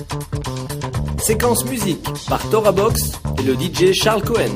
Séquence musique par Tora Box et le DJ Charles Cohen.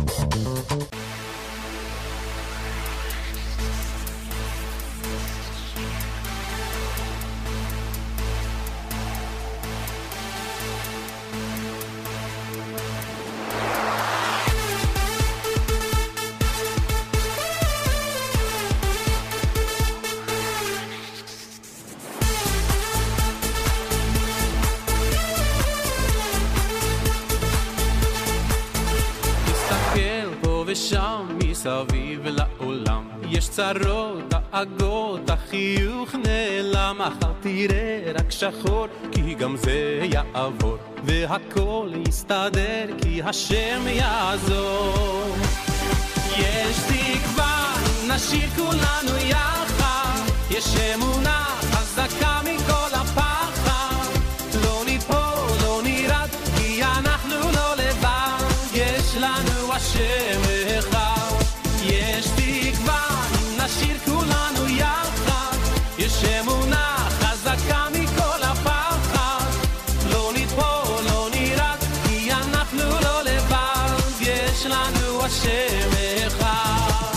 ושם מסביב לעולם יש צרות, דאגות, החיוך נעלם מחר תראה רק שחור כי גם זה יעבור והכל יסתדר כי השם יעזור יש תקווה, נשאיר כולנו יחד יש אמונה חזקה מכל הפחד לא ניפול, לא נרד כי אנחנו לא לבד יש לנו השם יש תקווה, נשאיר כולנו יחד יש אמונה חזקה מכל הפחד לא נתפול, לא נרד כי אנחנו לא לבד יש לנו השם אחד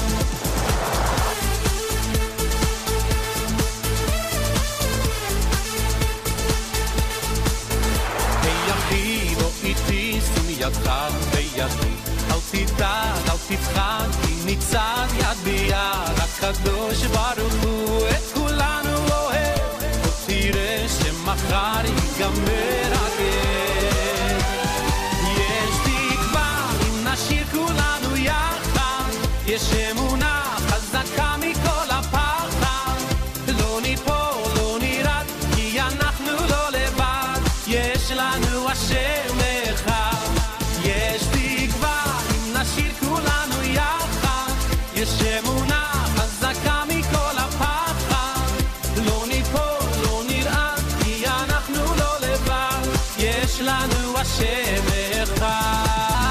היחיד או איתי שים ידך בידי אל תדאג, אל תפחד, כי ניצד יד ביד הקדוש ברוך הוא את כולנו אוהב ותראה שמחר ייגמר הגר יש תקווה אם נשאיר כולנו יחד יש אמונה חזקה מכל הפחד לא ניפול, לא נרד כי אנחנו לא לבד יש לנו השם אחד יש תקווה נשאיר כולנו יחד יש אמונה חזקה מכל הפחד לא ניפול, לא נראה כי אנחנו לא לבד יש לנו השם אחד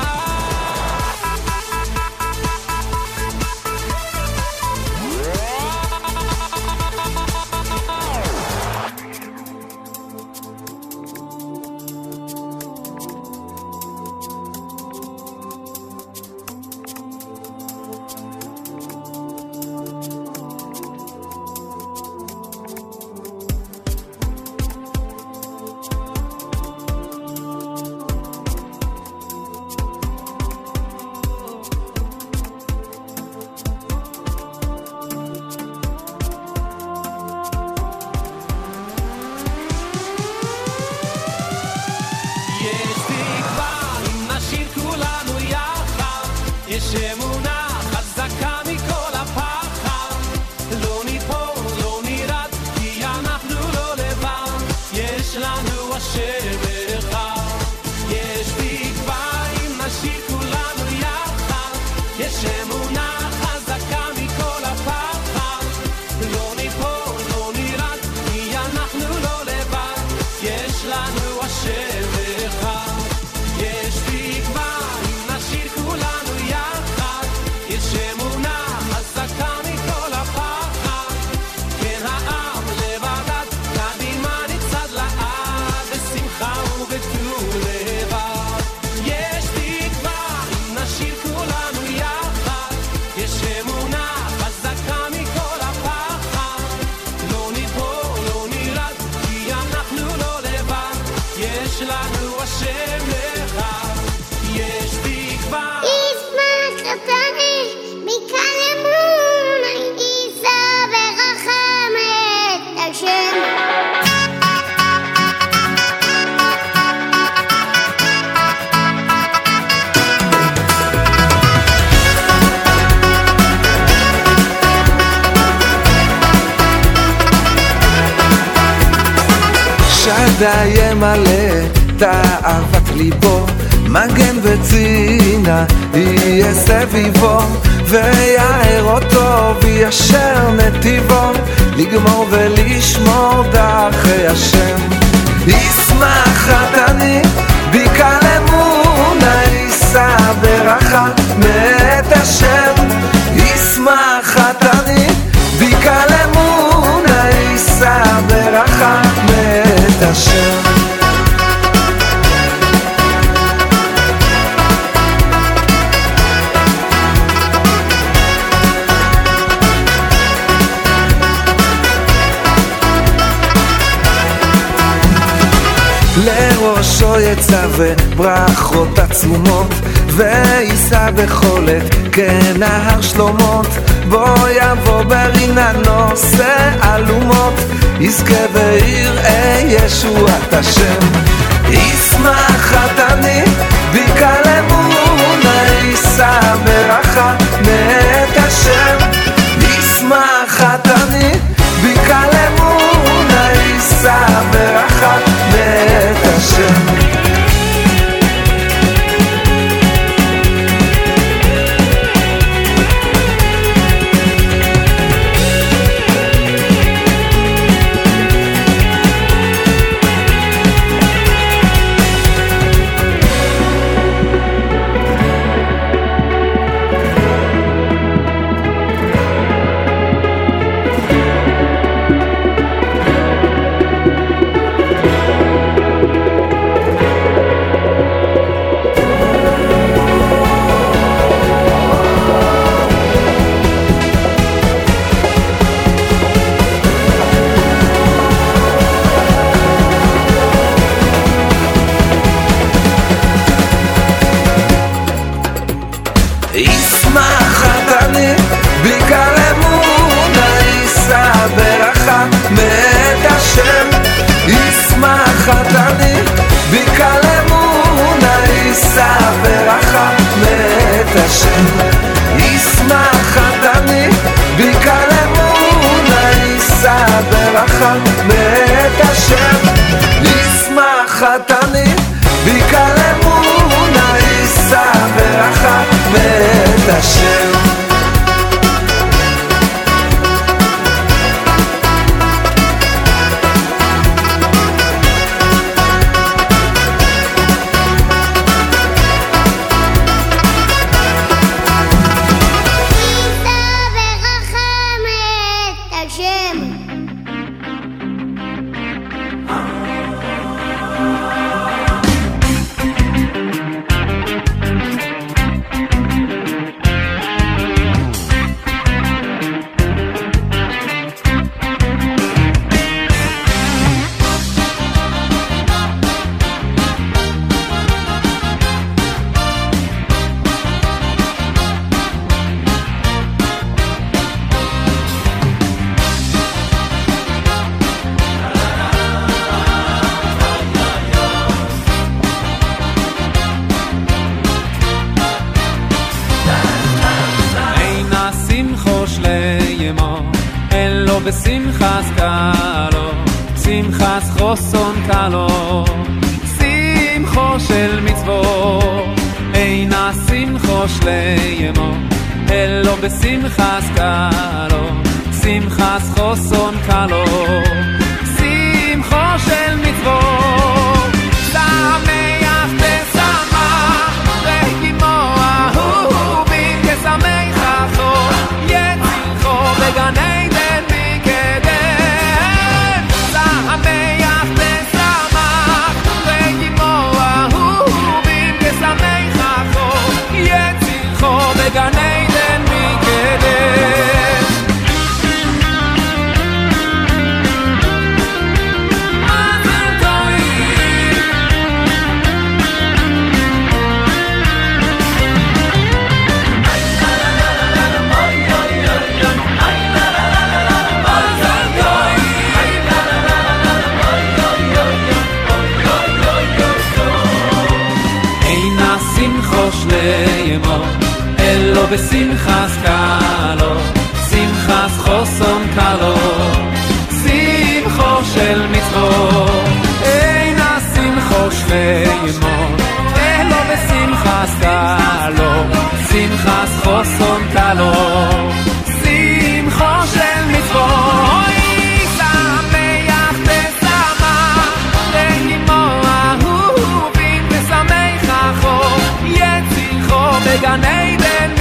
שדאי מלא תאוות ליבו מגן וצינה יהיה סביבו ויער אותו וישר נתיבו לגמור ולשמור דרכי השם ישמח חתני בקל אמונה יישא ברכה מאת השם ישמח חתני בקל אמונה יישא ברכה מאת השם לראשו יצווה ברכות עצומות, וייסע בחולת כנהר שלומות, בו יבוא ברינה נושא אלומות, יזכה ויראה ישועת השם. ישמח חתני בקהל אמונה, יישא ברכה מאת השם. ישמח חתני בקהל אמונה, יישא ברכה מאת השם. ישמח אדני בקהל אמונה, יישא ברכה מאת השם. ישמח אדני בקהל אמונה, יישא ברכה מאת השם. בשמחס קלו, שמחס חוסון קלו, שמחו של מצוות, אינה שמחו שליימו, אלו בשמחס קלו, שמחס חוסון קלו, שמחו של מצוות, שמח ושמח, רגימו אהובים כשמחו, יצילחו בגני גן עדן מקדם. מזל טוב. אינה שמחו שליימו אלו בשמחס קלו, שמחס חוסון קלו, שמחו של מצוות, אינה שמחו שליימו, אלו בשמחס קלו, שמחס חוסון קלו, שמחו של מצוות, שמח ושמח, רגימו אהובים ושמחו, יצילחו בגן עדן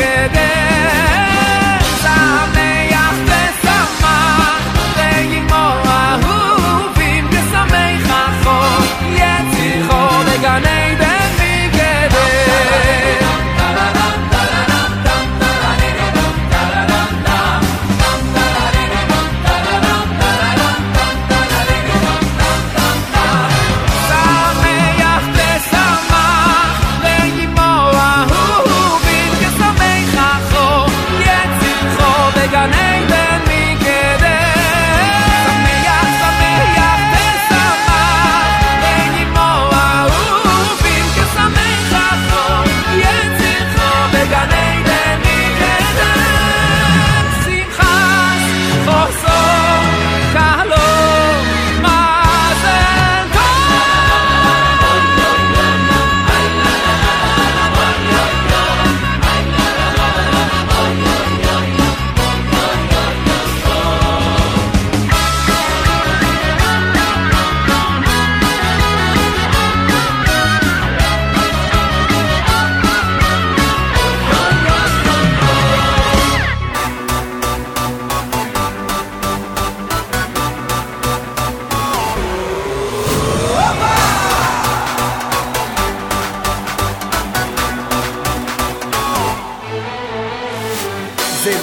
מקדם. שמח ושמח, רגימו אהובים ושמחו, יצילחו בגן עדן מקדם. שמח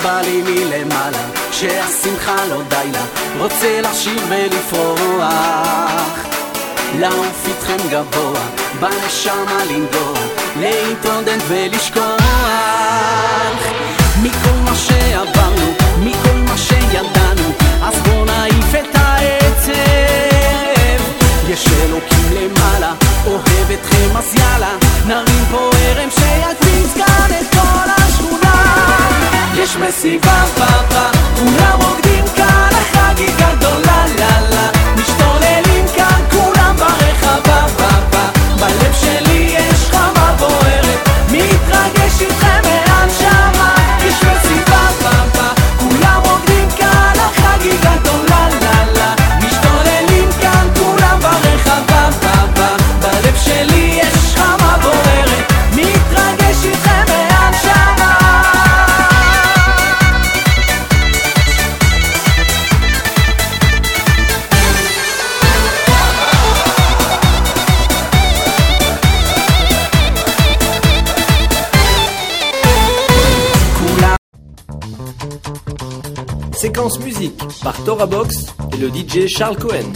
בא לי מלמעלה, שהשמחה לא די לה, רוצה לשיר ולפרוח, לעוף איתכם גבוה, בנשמה לנגוע, להתעודד ולשכוח, מכל מה שעברנו, מכל מה שידענו, אז בוא נעיף את העצב, יש אלוקים למעלה, אוהב אתכם אז יאללה, נרים פה ערם שיקפיץ כאן את כל השכונה, יש מסיבה בבה, כולם רוקדים כאן, החגיגה גדולה לה לה, משתוללים כאן כולם ברחבה בבה, בלב שלי יש חמה בוערת, מתרגש איתכם מהנשמה, יש מסיבה בבה, כולם רוקדים כאן, החגיגה גדולה לה לה, משתוללים כאן כולם ברחבה בבה, בלב שלי יש חמה בוערת, מתרגש איתכם מהנשמה. Séquence musique par Torah Box et le DJ Charles Cohen.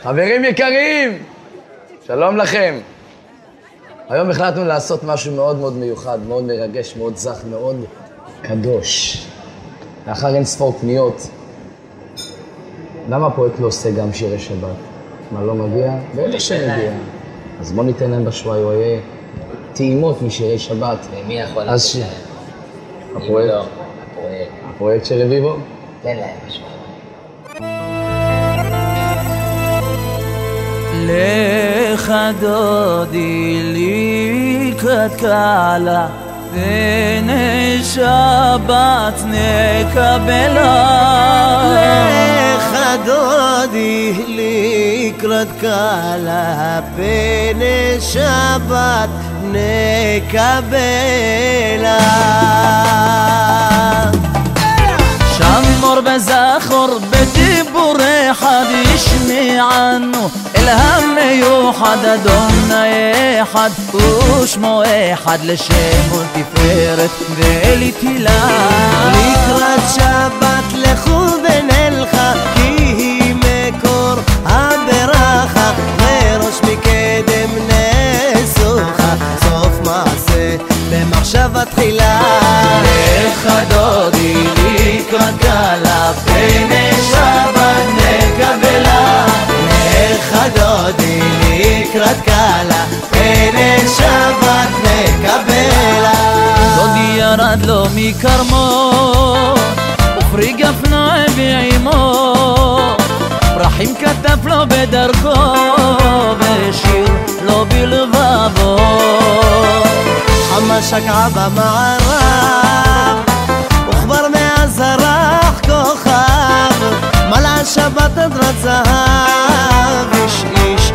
חברים יקרים, שלום לכם. היום החלטנו לעשות משהו מאוד מאוד מיוחד, מאוד מרגש, מאוד זך, מאוד קדוש. לאחר אין ספור פניות, למה הפרויקט לא עושה גם שירי שבת? מה לא מגיע? בטח שמגיע. אז בוא ניתן להם בשוואי טעימות משירי שבת. ומי יכול לתת להם? הפרויקט? לא, הפרויקט של רביבו? תן להם בשוואי. לך דודי לקראת קהלה בני שבת נקבלה. לך דודי לקראת קהלה בני שבת נקבלה. שמור בזכור בדיבור אחד ישמיענו אל המיוחד אדוני אחד ושמו אחד לשם ולתפארת ולתהילה. לקראת שבת לכו ונלכה כי היא מקור הברכה וראש מקדם נסוכה סוף מעשה במחשבה תחילה. לך דודי לקראת קהלה בני שבת נקבלה. לך דודי לקראת קהלה בני שבת נקבלה. דודי ירד לו מקרמו ופרי גפנו בעימו פרחים כתב לו בדרכו ושיר לו בלבבו. חמה שקעה במערב וכבר מאז זרח כוכב מלאה שבת עדרת זהב איש איש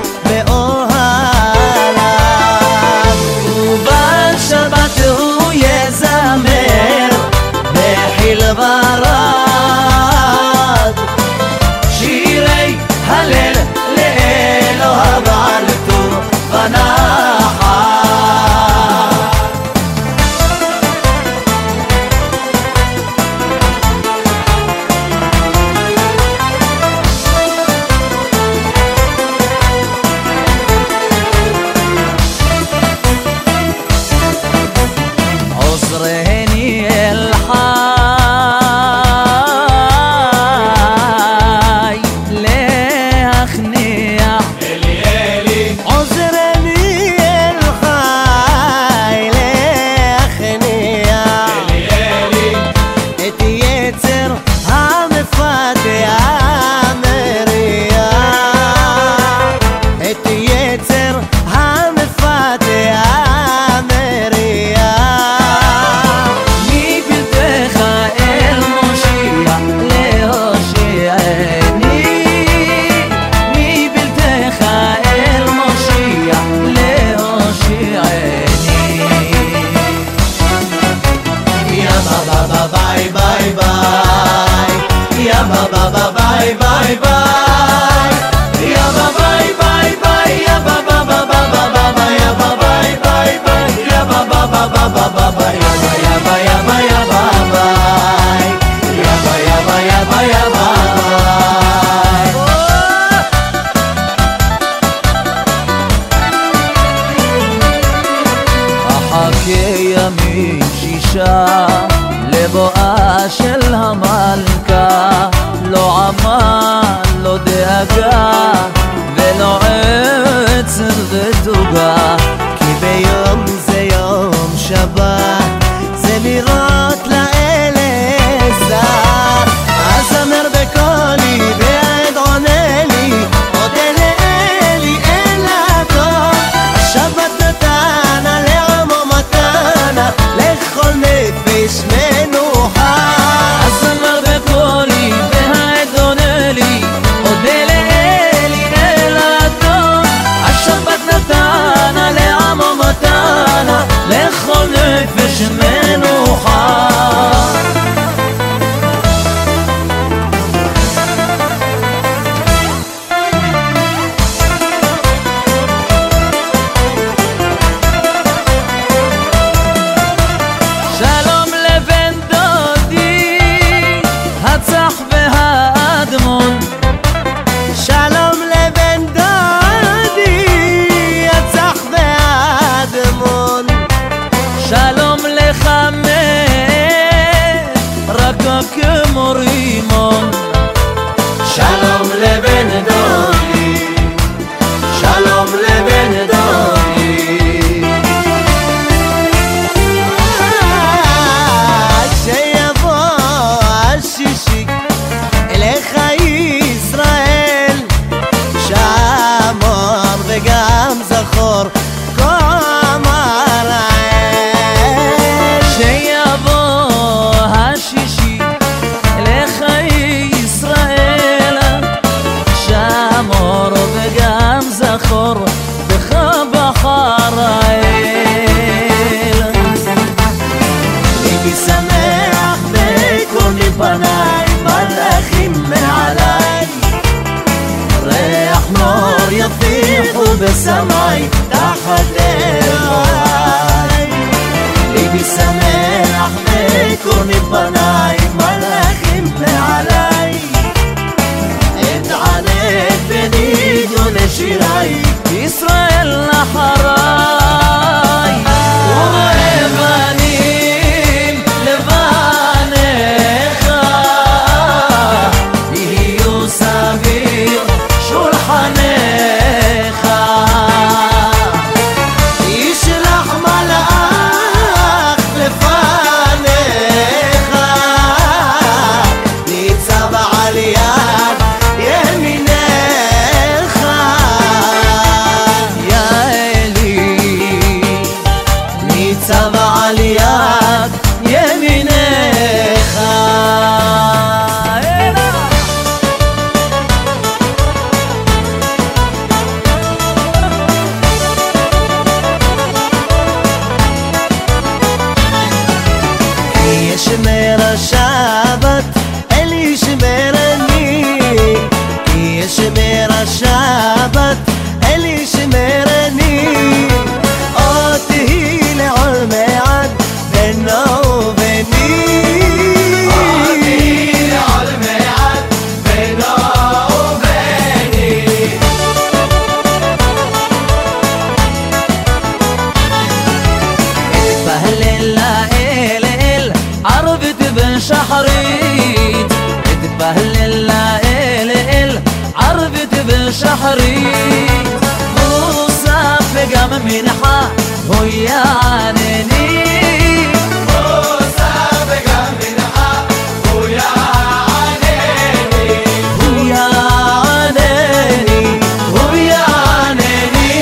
באוהליו. ובשבת הוא יזמר בחיל ורד שירי הלל לאלוהיו על טוב ונחת. عذرني الحي لأخنية عذرني الحي لأخنية את יצר המפתח מריע את יצר המפתח מריע. מבלתך אל מושיע להושיעני מבלתך אל מושיע להושיעני. יא בבא ביי ביי ביי יא בבא ביי ביי ביי יא בבא ביי ביי יא בבא ביי ביי יא בבא ביי ביי יא בבא ביי יא בבא יא ביי יא ביי יא אחכה ימים שישה לבואה של המלכה לא עמל לא דאגה ולא עצר ותוגה כי ביום זה יום שבת זה לראות לאל עזר. אז אמר בקולי והעד עונה לי עודה לאלי אל הטוב. השבת נתנה לעמו מתנה לכל נפש מנוחה. אז אמר בקולי והעד עונה לי עודה לאלי אל הטוב. השבת נתנה לעמו מתנה לכל נפש מנוחה. וחמד רק כמו רימון שלום לבן דודי שלום לבן דודי כשיבוא השישי אליך ישראל שמור וגם זכור קום הראל כשיבוא השישי אליך ישראל שמור וגם זכור בך בחר האל ליבי שמח בקורני פניי מלאכים מעליי ריח נור יפיחו בסמי תחת אלוהי ליבי שמח בקורני פניי מלאכים מעליי אתענק בניגון שיריי ישראל אחריי אוהב אני לבניך יהיו סביב שולחנך ישלח מלאך לפניך ניצב על יד ימינך יא אלי ניצב על יד ימינך ישמר השבת אל ישמרני כי ישמר השבת אל ישמרני אותי לעולמי עד בינו וביני אותי לעולמי עד בינו וביני אתפהלל לאל אל ערבית בשחרית אתפהלל לאל אל ערבית בשחרית מוסף וגם מנחה הוא יענני מוסף וגם מנחה הוא יענני הוא יענני הוא יענני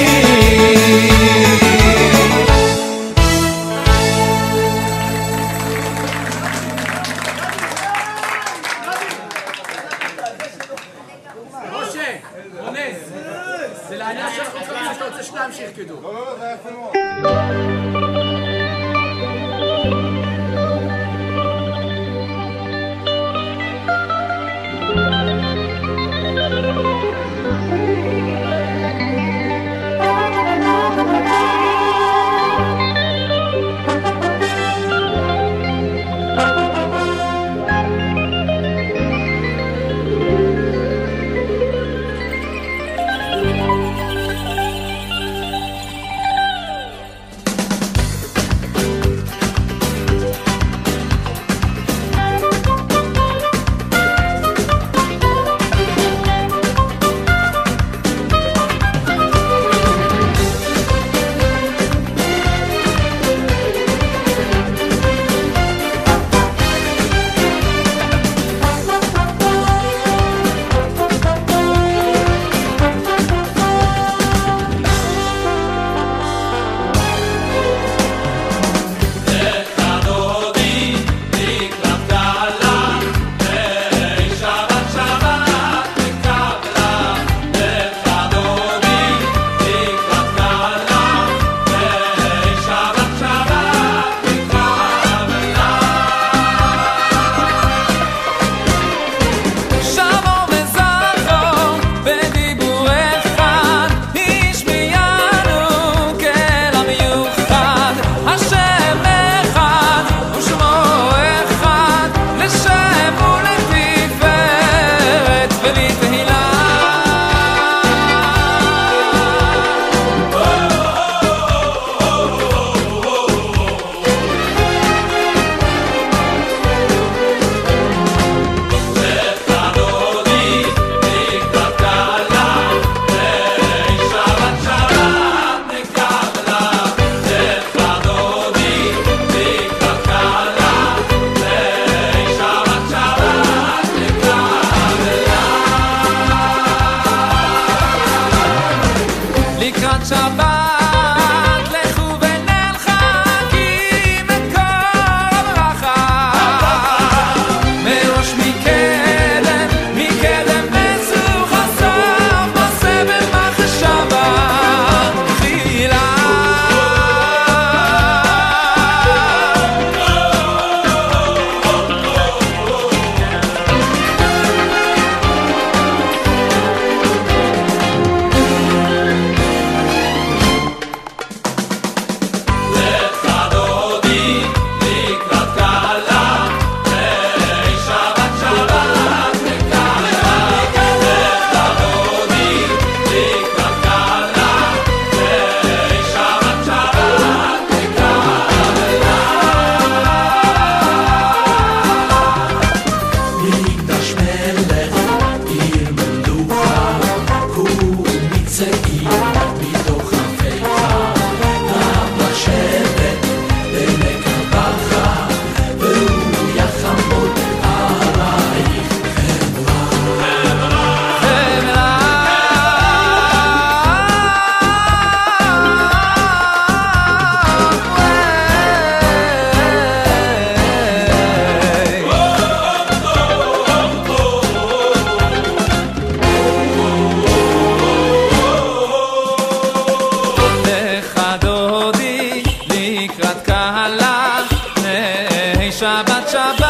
משה, רונן, זה לעניין שאנחנו צריכים שאתה רוצה שניים שירקדו. לא, זה היה יפה מאוד. שבת שבת